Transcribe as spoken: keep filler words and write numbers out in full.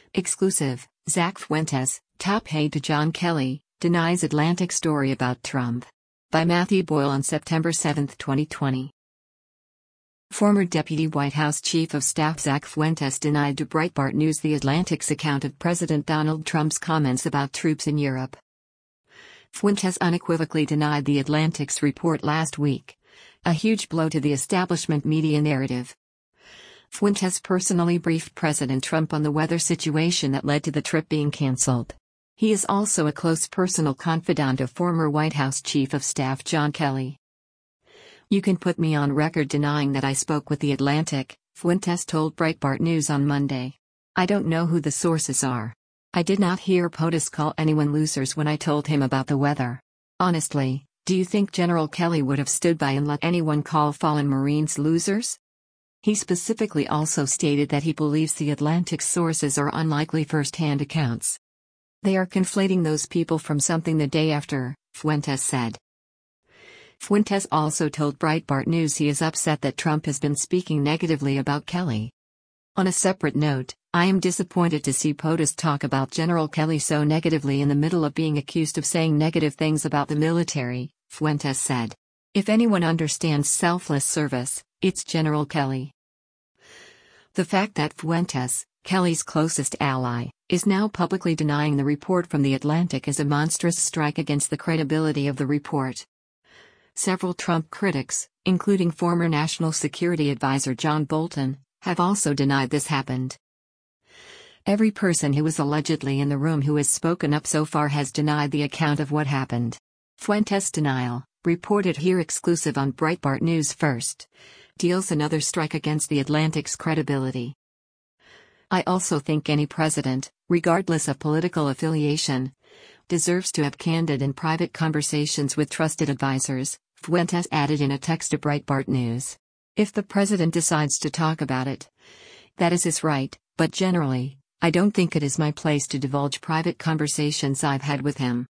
Exclusive, Zach Fuentes, top aide to John Kelly, denies Atlantic story about Trump. By Matthew Boyle on September seventh, twenty twenty. Former Deputy White House Chief of Staff Zach Fuentes denied to Breitbart News the Atlantic's account of President Donald Trump's comments about troops in Europe. Fuentes unequivocally denied the Atlantic's report last week, a huge blow to the establishment media narrative. Fuentes personally briefed President Trump on the weather situation that led to the trip being canceled. He is also a close personal confidant of former White House Chief of Staff John Kelly. "You can put me on record denying that I spoke with The Atlantic," Fuentes told Breitbart News on Monday. "I don't know who the sources are. I did not hear POTUS call anyone losers when I told him about the weather. Honestly, do you think General Kelly would have stood by and let anyone call fallen Marines losers?" He specifically also stated that he believes The Atlantic's sources are unlikely first-hand accounts. "They are conflating those people from something the day after," Fuentes said. Fuentes also told Breitbart News he is upset that Trump has been speaking negatively about Kelly. On a separate note, "I am disappointed to see POTUS talk about General Kelly so negatively in the middle of being accused of saying negative things about the military," Fuentes said. "If anyone understands selfless service, it's General Kelly." The fact that Fuentes, Kelly's closest ally, is now publicly denying the report from The Atlantic is a monstrous strike against the credibility of the report. Several Trump critics, including former National Security Advisor John Bolton, have also denied this happened. Every person who was allegedly in the room who has spoken up so far has denied the account of what happened. Fuentes' denial, reported here exclusive on Breitbart News First, deals another strike against The Atlantic's credibility. "I also think any president, regardless of political affiliation, deserves to have candid and private conversations with trusted advisors," Fuentes added in a text to Breitbart News. "If the president decides to talk about it, that is his right, but generally, I don't think it is my place to divulge private conversations I've had with him."